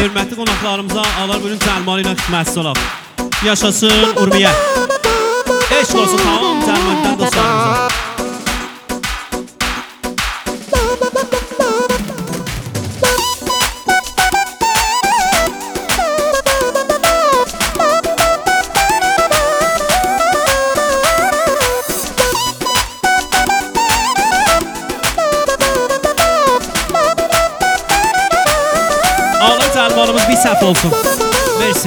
hörmətli qonaqlarımıza Alar bugün Cəlmalı ilə xidmətçi olaq. Yaşasın Urmiyə. Eşq olsun tamam Cəlmalıdan dostlarımıza. Alar Cəlmalımız bir səhv olsun. Versin.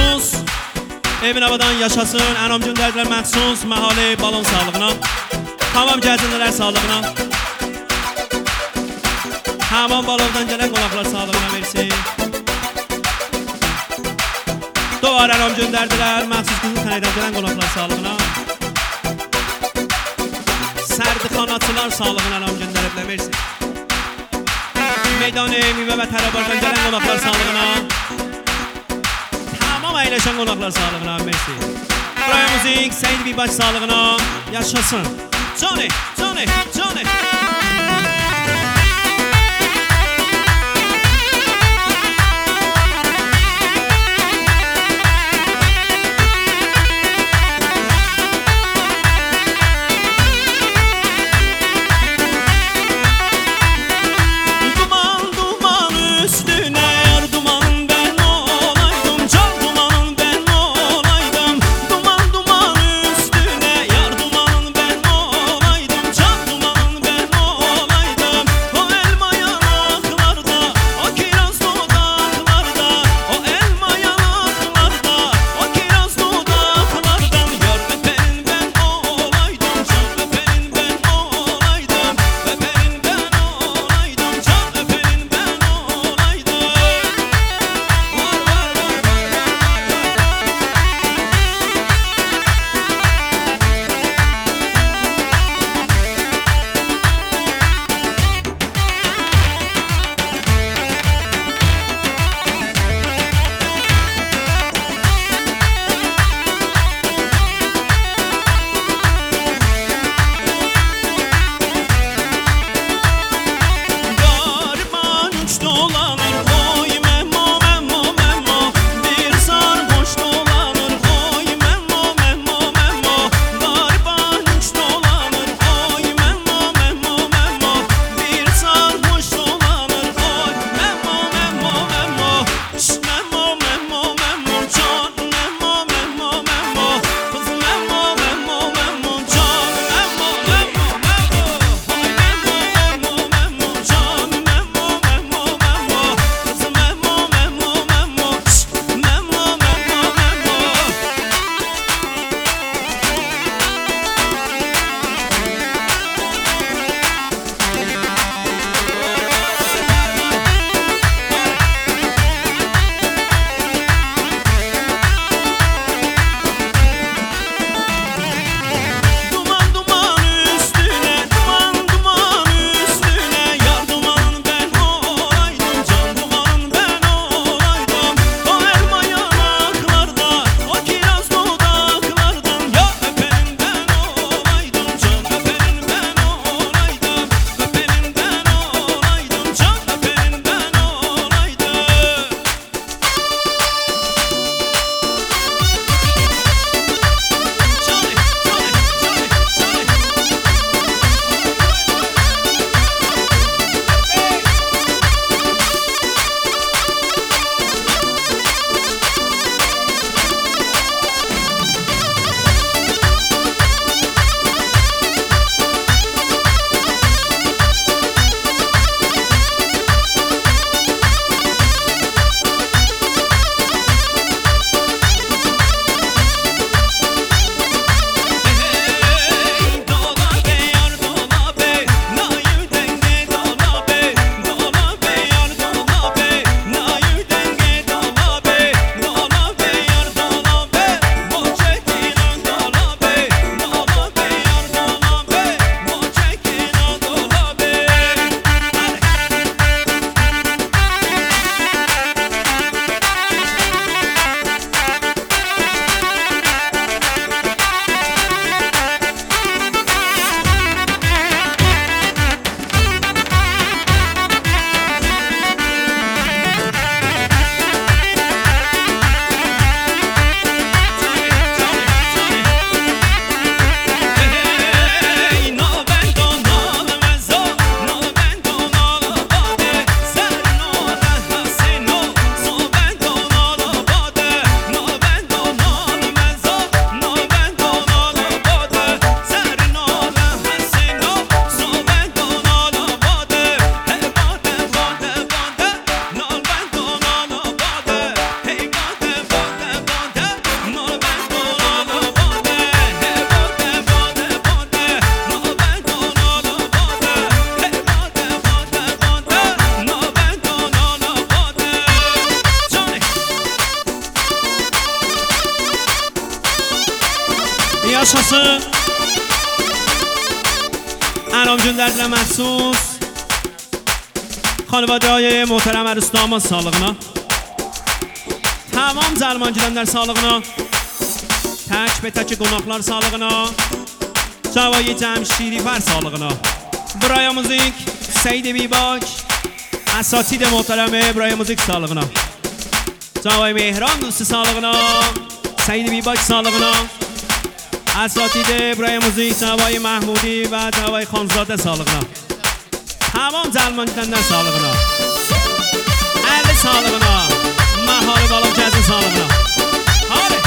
Emin Abadan yaşasın, Ənam göndərdilər məxsus məhalə balon sağlığına. Tamam gəzinlər sağlığına. Həman balovdan gələn qonaqlar sağlığına versin. Doğar əlom göndərdilər, məxsus qızıl tənəkdən gələn qonaqlar sağlığına. Sərdixanaçılar sağlığına əlom göndəriblər, versin. Meydan-ı Mivə və Tərəbardan gələn qonaqlar sağlığına. Tamam əyləşən qonaqlar sağlığına, versin. Buraya müzik, Seyid Bibaş sağlığına. Yaşasın. Johnny, Johnny, Johnny. Yaşasın. انام جون در دل مخصوص خانواده های محترم عروس داماد سالقنا تمام زرمانجیدن در سالقنا تک به تک گناهکار سالقنا جوای جمشیدی بر سالقنا برای موزیک سعید بیباک اساتید محترم برای موزیک سالقنا جوای مهران دوست سالقنا سعید بیباک سالقنا اساتید برای موزیک جوای محمودی و جوای خانزاده سالقنا تمام زرمانجیدن در سالقنا اهل سالقنا مهار بالا جزی سالقنا حاله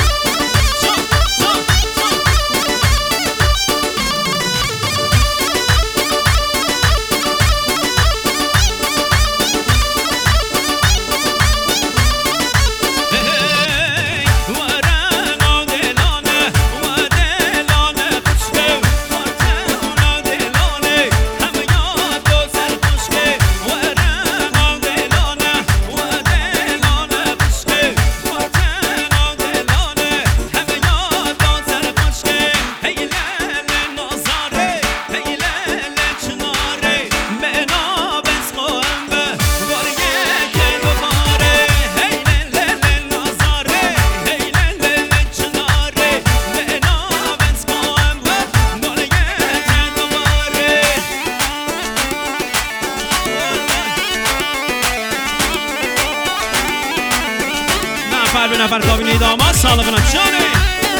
نفر کابینه داماد سالقنا جانه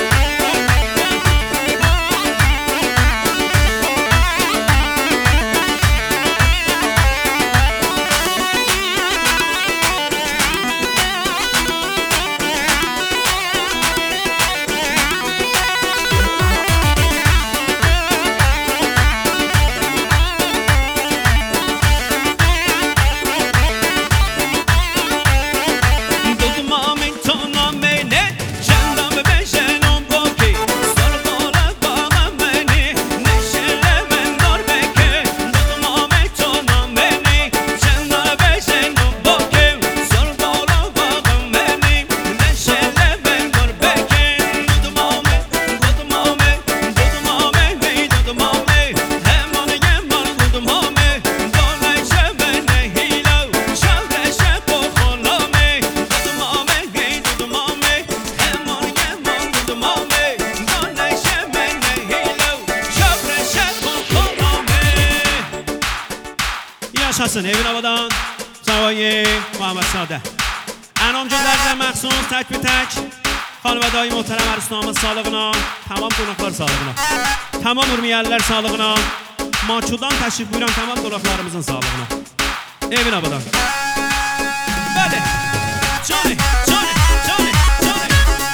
شاسن ایوین آبادان جوای محمد ساده انام جون در مخصوص تک به تک خانواده های محترم عروس داماد سالقنا تمام قوناقlar sağlığına تمام urmiyeller sağlığına maçudan təşrif buyuran tamam qonaqlarımızın sağlığına ایوین آبادان بله جانه جانه جانه جانه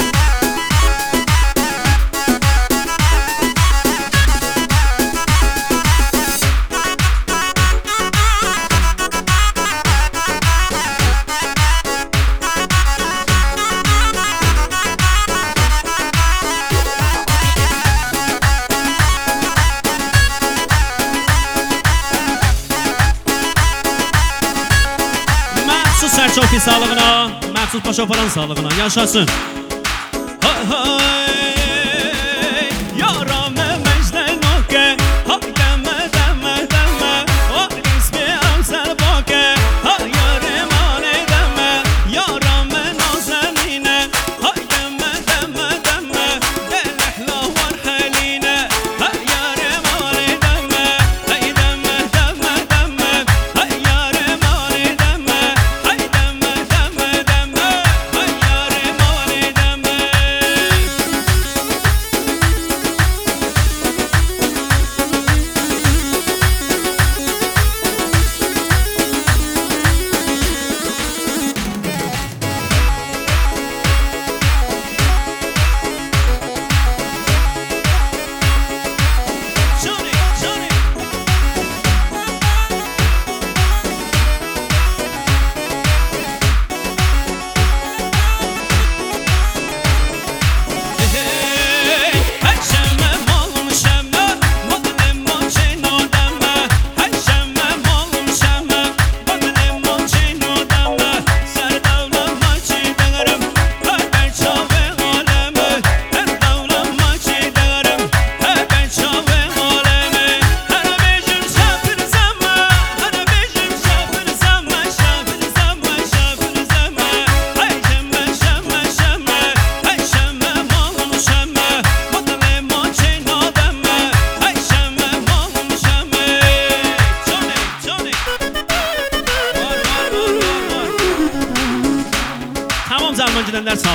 سرچوکی sağlığına, məxsus paşa falan sağlığına, yaşasın. Yaramı mecden oke, hay deme deme deme, o ismi amsel boke, hay yarim ane deme, yaramı nazenine, hay deme deme deme, delehla var haline, hay yarim ane deme, hay deme deme deme, hay yarim ane deme.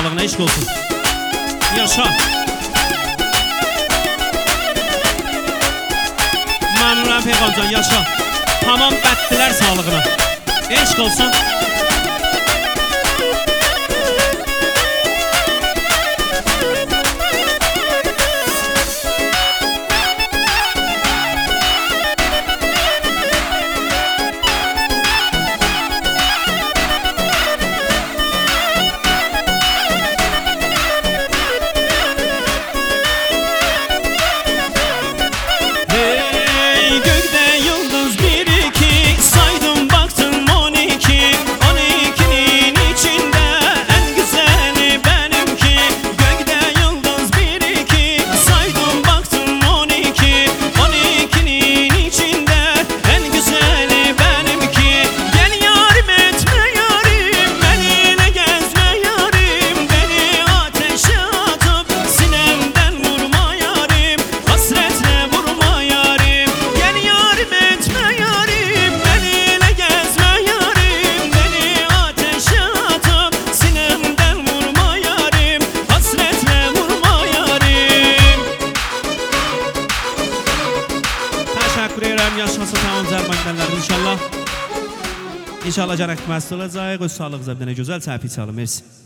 sağlığına eşk olsun. Yaşa. Məmnunam Peyğamcan, yaşa. Tamam bəttilər sağlığına. Eşk olsun. Yaşasın tamam zərbəndənlərim inşallah. İnşallah cənək məsul olacaq. Öz sağlığınıza bir dənə gözəl səhv içalım. Mersi.